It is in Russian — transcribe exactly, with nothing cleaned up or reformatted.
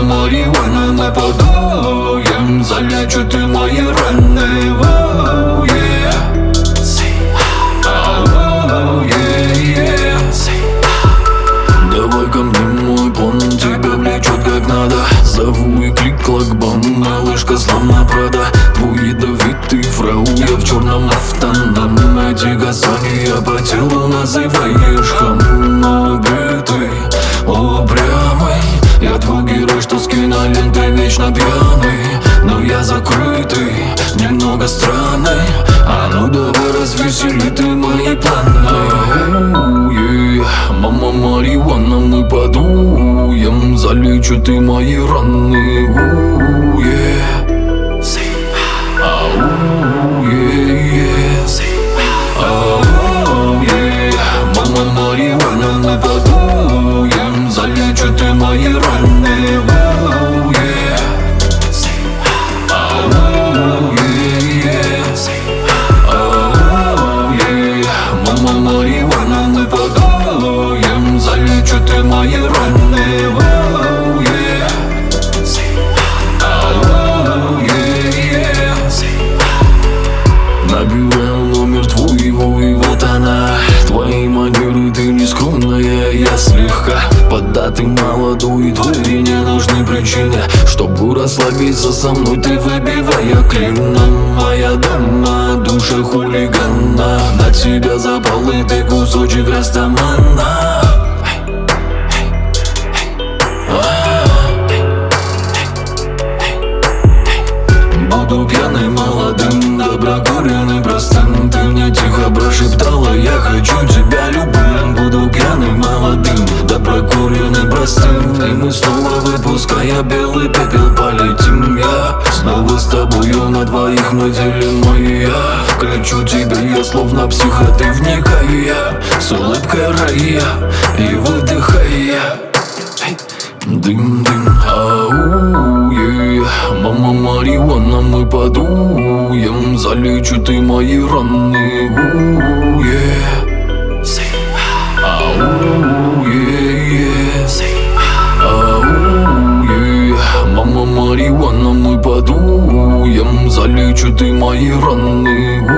марихуана, мы подуем, залечу ты мои раны. Оу, yeah. Оу, yeah, yeah. Давай ко мне, мой план, тебя влечет как надо. Зову и клик клакбам, малышка словно Прада. Твой ядовитый фрау, я в черном автоном. Эти касания по телу называешь хам. Убитый, упрямый, я твой герой, что с киноленты вечно пьяный. Но я закрытый, немного странный. А ну давай развесели ты мои планы. Оу, yeah. Мама марихуана, мы подуем, залечу ты мои раны. Оу, yeah. Оу, yeah, yeah. Оу, yeah. Мама марихуана, мы подуем, залечу ты мои раны. Оу, yeah. Оу, yeah, yeah. Оу, yeah. Мама марихуана, мы подуем, залечу ты мои раны. Оу, yeah. Оу, yeah, yeah. Набираю номер твоего, и вот она. Твои манеры, ты не скромная, я слегка поддатый, молодой. Твои не нужны причины, чтобы расслабиться со мной. Ты выбивая клином, моя дама, душа хулигана. На тебя запал, и ты кусочек растамана. Буду пьяный, молодым, доброкуренным, простым. Ты мне тихо прошептала, я хочу тебя любым. Буду пьяным, молодым, доброкуренным, простым. И мы снова, выпуская белый пепел, полетим. Я снова с тобою на двоих, мы делим мои. Я кричу тебе, я словно психа, ты вникая, с улыбкой рая и выдыхая. Дым-дым, ау, yeah. Мама марихуана, мы подуем, залечу ты мои раны. Оу, yeah. Ау, yeah, yeah. Ау, yeah. Мама марихуана, мы подуем, залечу ты мои раны.